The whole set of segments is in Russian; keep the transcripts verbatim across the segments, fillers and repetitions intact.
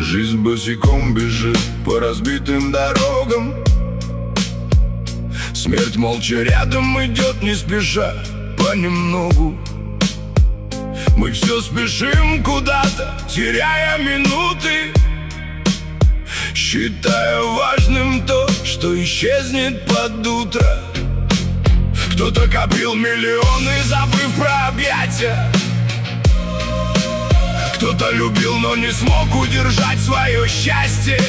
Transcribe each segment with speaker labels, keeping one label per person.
Speaker 1: Жизнь босиком бежит по разбитым дорогам. Смерть молча рядом идет, не спеша, понемногу. Мы все спешим куда-то, теряя минуты, считая важным то, что исчезнет под утро. Кто-то копил миллионы, забыв про объятия. Кто-то любил, но не смог удержать свое счастье.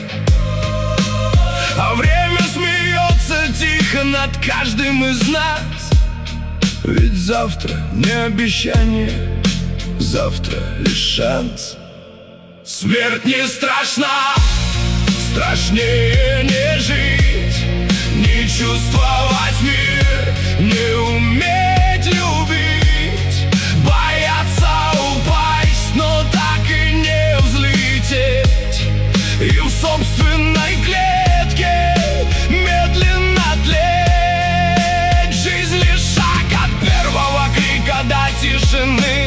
Speaker 1: А время смеется тихо над каждым из нас. Ведь завтра не обещание, завтра лишь шанс. Смерть не страшна, страшнее не жить, не чувствовать мир, не уметь любить, бояться упасть, но так и не взлететь, и в собственной клетке медленно тлеть. Жизнь лишь шаг от первого крика до тишины.